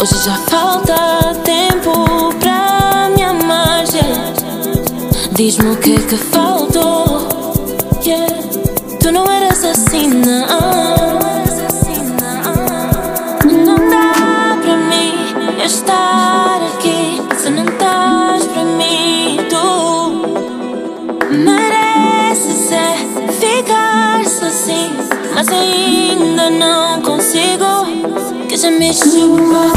Hoje já falta tempo pra me amar, yeah. Diz-me o que é que faltou, yeah. Tu não eras assim, não. Não dá pra mim estar aqui se não estás pra mim. Tu mereces ficar sozinho, mas ainda não consigo. Que já me chupa,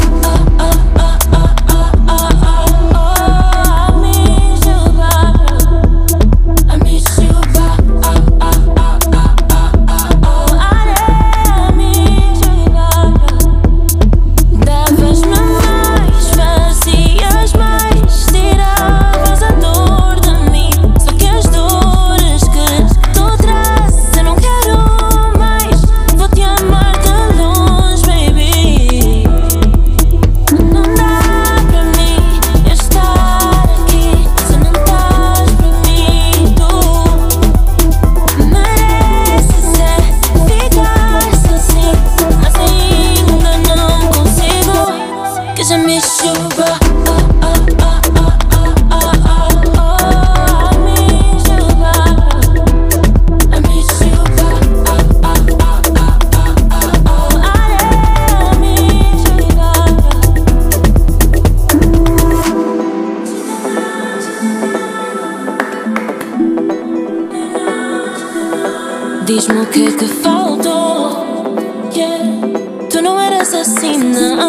já me chupa, diz-me o que é que faltou, yeah. Tu não eras assim, não.